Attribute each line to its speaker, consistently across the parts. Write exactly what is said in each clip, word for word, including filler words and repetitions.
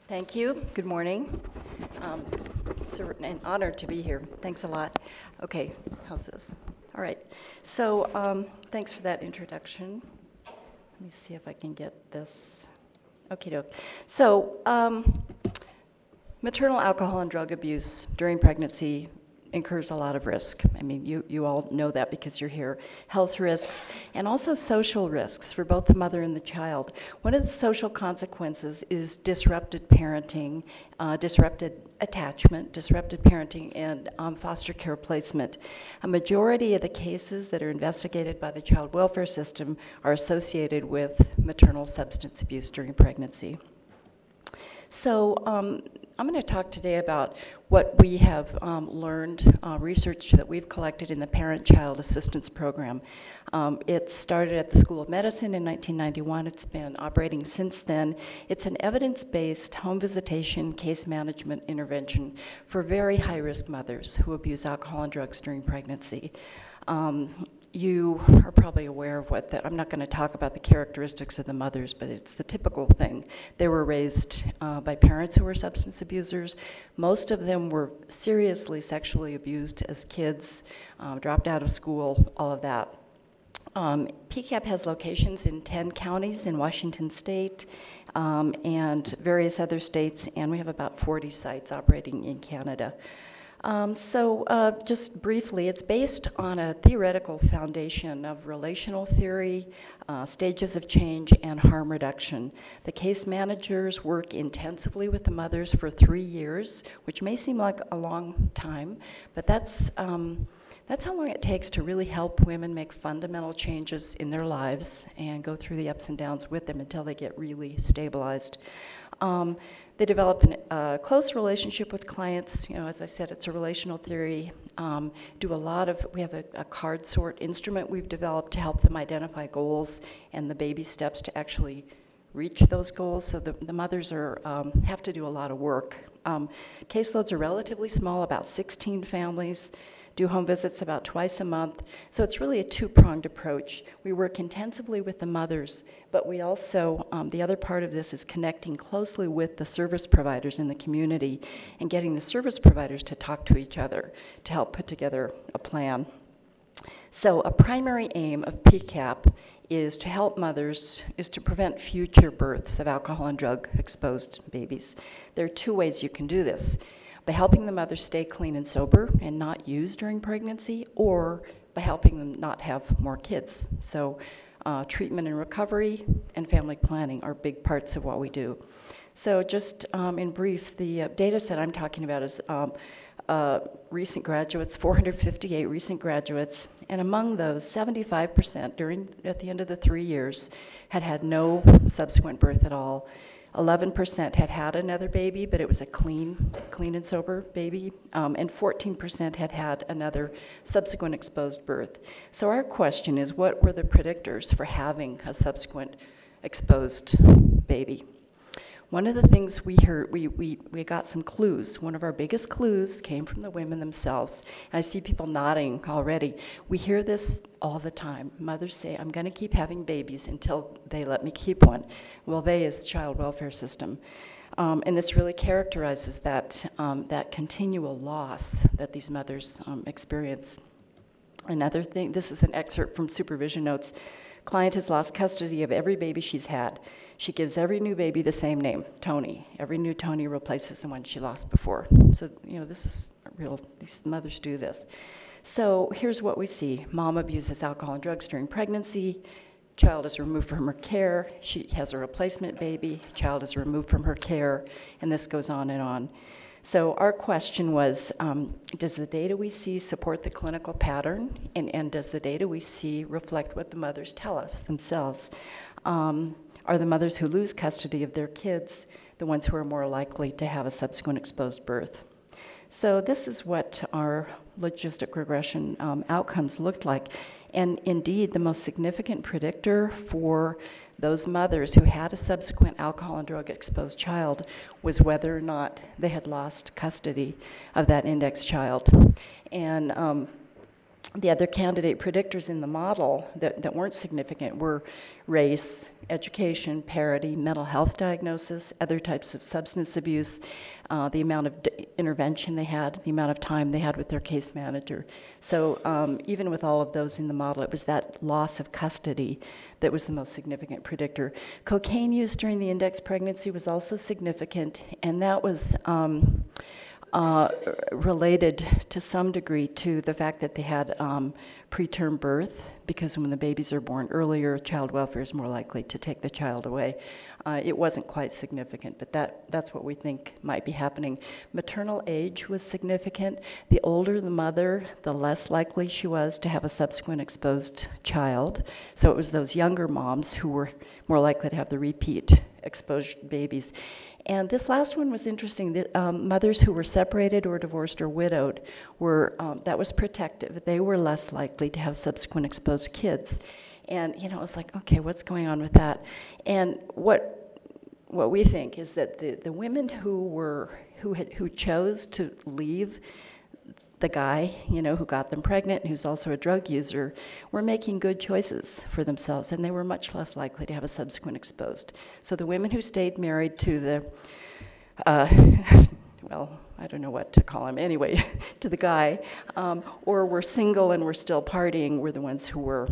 Speaker 1: Thank you. Good morning. Um, it's a- an honor to be here. Thanks a lot. Okay, how's this? All right. So um, thanks for that introduction. Let me see if I can get this. Okay, doke. So um, maternal alcohol and drug abuse during pregnancy incurs a lot of risk. I mean, you, you all know that because you're here. Health risks and also social risks for both the mother and the child. One of the social consequences is disrupted parenting, uh, disrupted attachment, disrupted parenting, and um, foster care placement. A majority of the cases that are investigated by the child welfare system are associated with maternal substance abuse during pregnancy. So um, I'm going to talk today about what we have um, learned, uh, research that we've collected in the Parent-Child Assistance Program. Um, it started at the School of Medicine in nineteen ninety-one. It's been operating since then. It's an evidence-based home visitation case management intervention for very high-risk mothers who abuse alcohol and drugs during pregnancy. Um, you are probably aware of what the, I'm not going to talk about the characteristics of the mothers, but it's the typical thing. They were raised uh, by parents who were substance abusers. Most of them were seriously sexually abused as kids, uh, dropped out of school, all of that. Um, P CAP has locations in ten counties in Washington State um, and various other states, and we have about forty sites operating in Canada. Um, so uh, just briefly, it's based on a theoretical foundation of relational theory, uh, stages of change, and harm reduction. The case managers work intensively with the mothers for three years, which may seem like a long time, but that's um, that's how long it takes to really help women make fundamental changes in their lives and go through the ups and downs with them until they get really stabilized. Um, they develop a uh, close relationship with clients. You know, as I said, it's a relational theory. Um, do a lot of, we have a, a card sort instrument we've developed to help them identify goals and the baby steps to actually reach those goals. So the, the mothers are um, have to do a lot of work. Um, caseloads are relatively small, about sixteen families. Do home visits about twice a month. So it's really a two-pronged approach. We work intensively with the mothers, but we also, um, the other part of this is connecting closely with the service providers in the community and getting the service providers to talk to each other to help put together a plan. So a primary aim of P CAP is to help mothers, is to prevent future births of alcohol and drug exposed babies. There are two ways you can do this: by helping the mother stay clean and sober and not use during pregnancy, or by helping them not have more kids. So uh, treatment and recovery and family planning are big parts of what we do. So just um, in brief, the uh, data set I'm talking about is um, uh, recent graduates, four hundred fifty-eight recent graduates, and among those, seventy-five percent during, at the end of the three years, had had no subsequent birth at all. eleven percent had had another baby, but it was a clean, clean and sober baby, um, and fourteen percent had had another subsequent exposed birth. So our question is, what were the predictors for having a subsequent exposed baby? One of the things we heard, we, we, we got some clues. One of our biggest clues came from the women themselves. And I see people nodding already. We hear this all the time. Mothers say, I'm going to keep having babies until they let me keep one. Well, they is the child welfare system. Um, and this really characterizes that, um, that continual loss that these mothers um, experience. Another thing, this is an excerpt from supervision notes. Client has lost custody of every baby she's had. She gives every new baby the same name, Tony. Every new Tony replaces the one she lost before. So, you know, this is real, these mothers do this. So here's what we see. Mom abuses alcohol and drugs during pregnancy. Child is removed from her care. She has a replacement baby. Child is removed from her care. And this goes on and on. So our question was, um, does the data we see support the clinical pattern? And, and does the data we see reflect what the mothers tell us themselves? Um, are the mothers who lose custody of their kids the ones who are more likely to have a subsequent exposed birth? So this is what our logistic regression um, outcomes looked like. And indeed, the most significant predictor for those mothers who had a subsequent alcohol and drug exposed child was whether or not they had lost custody of that index child. And um, The other candidate predictors in the model that, that weren't significant were race, education, parity, mental health diagnosis, other types of substance abuse, uh, the amount of d- intervention they had, the amount of time they had with their case manager. So um, even with all of those in the model, it was that loss of custody that was the most significant predictor. Cocaine use during the index pregnancy was also significant, and that was um, Uh, related to some degree to the fact that they had um, preterm birth, because when the babies are born earlier, child welfare is more likely to take the child away. Uh, it wasn't quite significant, but that, that's what we think might be happening. Maternal age was significant. The older the mother, the less likely she was to have a subsequent exposed child. So it was those younger moms who were more likely to have the repeat exposed babies. And this last one was interesting. The, um, mothers who were separated or divorced or widowed were, um, that was protective. They were less likely to have subsequent exposed kids. And, you know, it was like, okay, what's going on with that? And what what we think is that the, the women who were, who had, who chose to leave the guy, you know, who got them pregnant, who's also a drug user, were making good choices for themselves, and they were much less likely to have a subsequent exposed. So the women who stayed married to the, uh, well, I don't know what to call him anyway, to the guy, um, or were single and were still partying, were the ones who were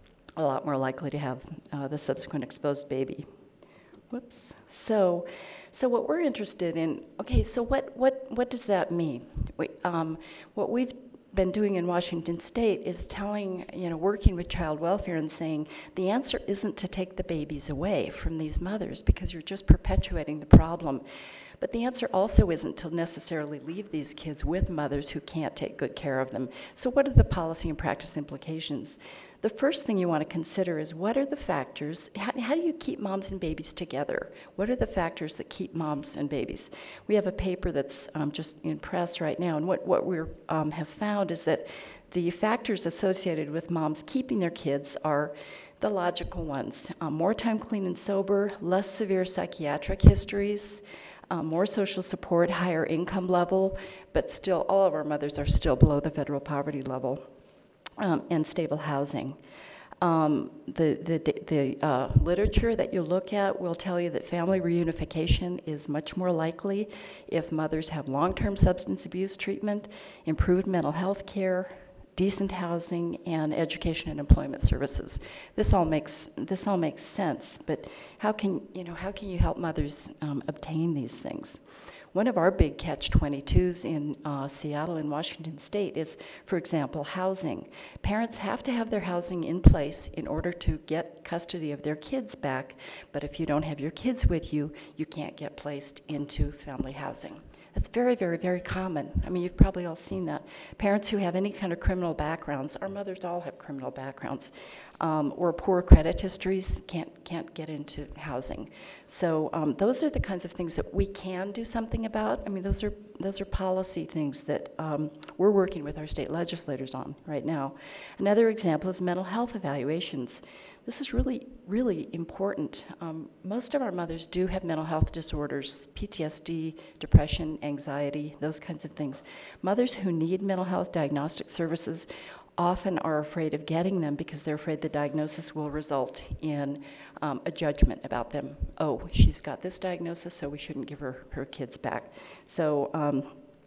Speaker 1: a lot more likely to have uh, the subsequent exposed baby. Whoops. So, so what we're interested in, okay, so what, what, what does that mean? We, um, what we've been doing in Washington State is telling, you know, working with child welfare and saying the answer isn't to take the babies away from these mothers because you're just perpetuating the problem. But the answer also isn't to necessarily leave these kids with mothers who can't take good care of them. So what are the policy and practice implications? The first thing you want to consider is what are the factors, how, how do you keep moms and babies together? What are the factors that keep moms and babies? We have a paper that's um, just in press right now, and what, what we um, have found is that the factors associated with moms keeping their kids are the logical ones. Um, more time clean and sober, less severe psychiatric histories, Um, more social support, higher income level, but still all of our mothers are still below the federal poverty level, um, and stable housing. Um, the the, the uh, literature that you look at will tell you that family reunification is much more likely if mothers have long-term substance abuse treatment, improved mental health care, decent housing, and education and employment services. This all makes this all makes sense, but how can you know how can you help mothers um, obtain these things? One of our big catch twenty-twos in uh, Seattle and Washington State is, for example, housing. Parents have to have their housing in place in order to get custody of their kids back, but if you don't have your kids with you, you can't get placed into family housing. That's very, very, very common. I mean, you've probably all seen that. Parents who have any kind of criminal backgrounds, our mothers all have criminal backgrounds, um, or poor credit histories, can't can't get into housing. So um, those are the kinds of things that we can do something about. I mean, those are those are policy things that um, we're working with our state legislators on right now. Another example is mental health evaluations. This is really, really important. Um, most of our mothers do have mental health disorders, P T S D, depression, anxiety, those kinds of things. Mothers who need mental health diagnostic services often are afraid of getting them because they're afraid the diagnosis will result in um, a judgment about them. Oh, she's got this diagnosis, so we shouldn't give her her kids back. So um,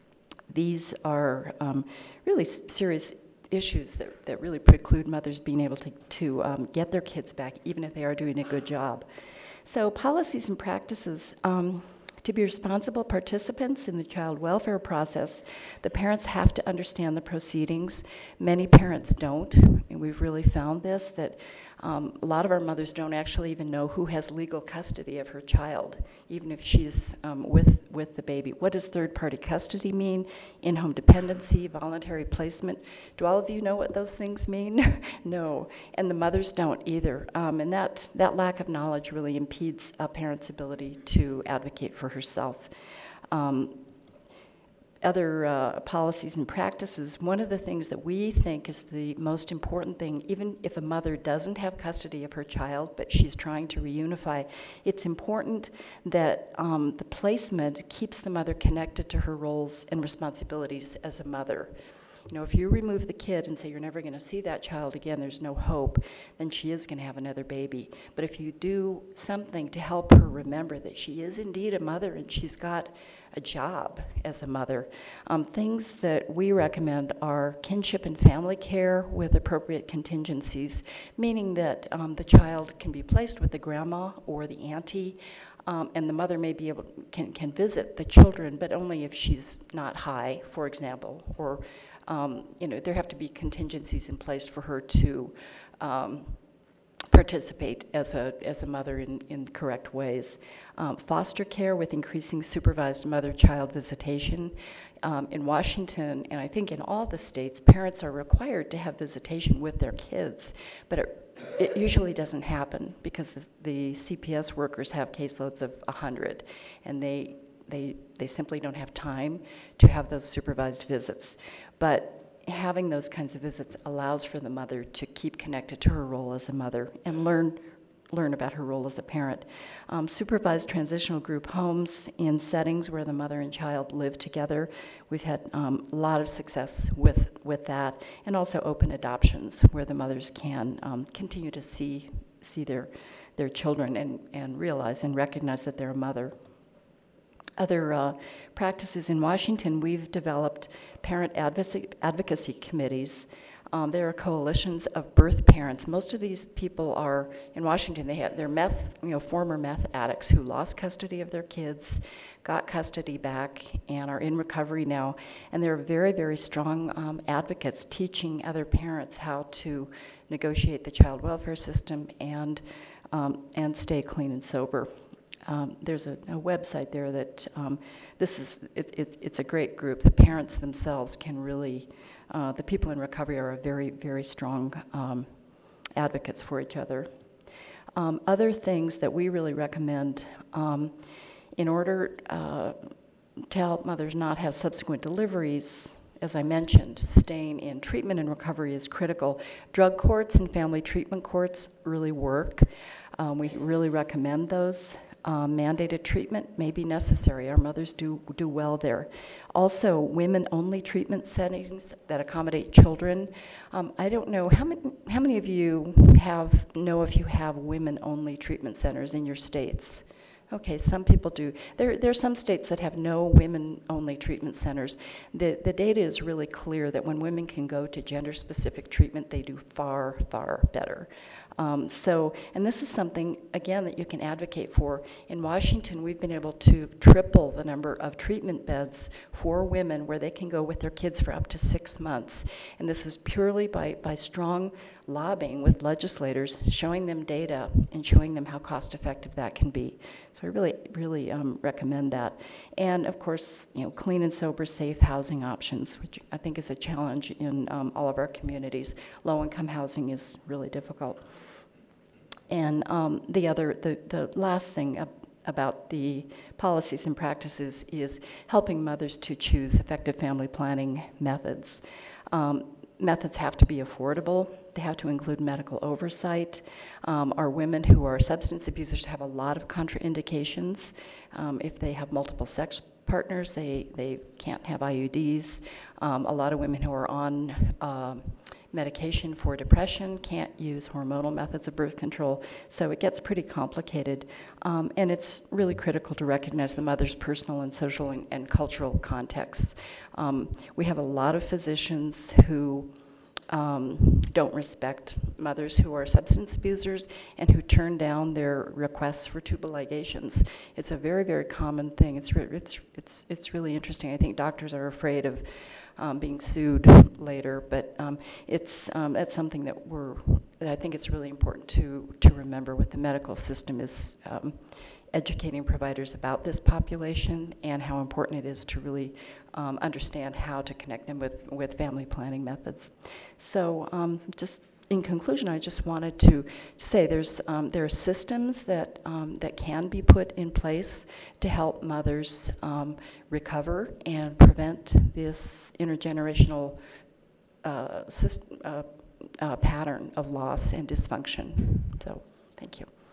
Speaker 1: these are um, really serious issues that, that really preclude mothers being able to, to um, get their kids back, even if they are doing a good job. So policies and practices, um, to be responsible participants in the child welfare process, the parents have to understand the proceedings. Many parents don't, and we've really found this, that um, a lot of our mothers don't actually even know who has legal custody of her child, even if she's um, with, with the baby. What does third-party custody mean? In-home dependency, voluntary placement. Do all of you know what those things mean? No, and the mothers don't either. Um, and that, that lack of knowledge really impedes a parent's ability to advocate for herself. Um, other uh, policies and practices, one of the things that we think is the most important thing, even if a mother doesn't have custody of her child, but she's trying to reunify, it's important that um, the placement keeps the mother connected to her roles and responsibilities as a mother. You know, if you remove the kid and say you're never going to see that child again, there's no hope, then she is going to have another baby. But if you do something to help her remember that she is indeed a mother and she's got a job as a mother, um, things that we recommend are kinship and family care with appropriate contingencies, meaning that um, the child can be placed with the grandma or the auntie, um, and the mother may be able can can visit the children, but only if she's not high, for example, or um, you know, there have to be contingencies in place for her to um, participate as a as a mother in, in correct ways. Um, foster care with increasing supervised mother-child visitation. Um, in Washington, and I think in all the states, parents are required to have visitation with their kids, but it, it usually doesn't happen because the, the C P S workers have caseloads of one hundred, and they they they simply don't have time to have those supervised visits. But having those kinds of visits allows for the mother to keep connected to her role as a mother and learn learn about her role as a parent. Um, supervised transitional group homes in settings where the mother and child live together. We've had um, a lot of success with, with that, and also open adoptions where the mothers can um, continue to see see their their children and, and realize and recognize that they're a mother. Other uh, practices in Washington, we've developed parent advocacy, advocacy committees. Um, there are coalitions of birth parents. Most of these people are in Washington. They have they're meth, you know, former meth addicts who lost custody of their kids, got custody back, and are in recovery now. And they're very, very strong um, advocates, teaching other parents how to negotiate the child welfare system and um, and stay clean and sober. Um, there's a, a website there that um, this is it, it, it's a great group. The parents themselves can really, uh, the people in recovery are a very, very strong um, advocates for each other. Um, other things that we really recommend um, in order uh, to help mothers not have subsequent deliveries, as I mentioned, staying in treatment and recovery is critical. Drug courts and family treatment courts really work. Um, we really recommend those. Um, mandated treatment may be necessary. Our mothers do do well there. Also, women-only treatment settings that accommodate children. Um, I don't know how many how many of you have know if you have women-only treatment centers in your states. Okay, some people do. There, there are some states that have no women-only treatment centers. The, the data is really clear that when women can go to gender-specific treatment, they do far, far better. Um, so, and this is something, again, that you can advocate for. In Washington, we've been able to triple the number of treatment beds for women where they can go with their kids for up to six months. And this is purely by, by strong lobbying with legislators, showing them data and showing them how cost-effective that can be. So I really, really um, recommend that. And of course, you know, clean and sober, safe housing options, which I think is a challenge in um, all of our communities. Low-income housing is really difficult. And um, the other, the, the last thing ab about the policies and practices is helping mothers to choose effective family planning methods. Um, methods have to be affordable. They have to include medical oversight. Um, our women who are substance abusers have a lot of contraindications. Um, if they have multiple sex partners, they, they can't have I U Ds. Um, a lot of women who are on uh, medication for depression can't use hormonal methods of birth control, so it gets pretty complicated. Um, and it's really critical to recognize the mother's personal and social and, and cultural contexts. Um, we have a lot of physicians who um, don't respect mothers who are substance abusers and who turn down their requests for tubal ligations. It's a very, very common thing. It's, re it's, it's, it's really interesting. I think doctors are afraid of Um, being sued later, but um, it's um, that's something that we're. That I think it's really important to to remember with the medical system is um, educating providers about this population and how important it is to really um, understand how to connect them with with family planning methods. So um, just. In conclusion, I just wanted to say there's um, there are systems that um, that can be put in place to help mothers um, recover and prevent this intergenerational uh, system, uh, uh, pattern of loss and dysfunction. So, thank you.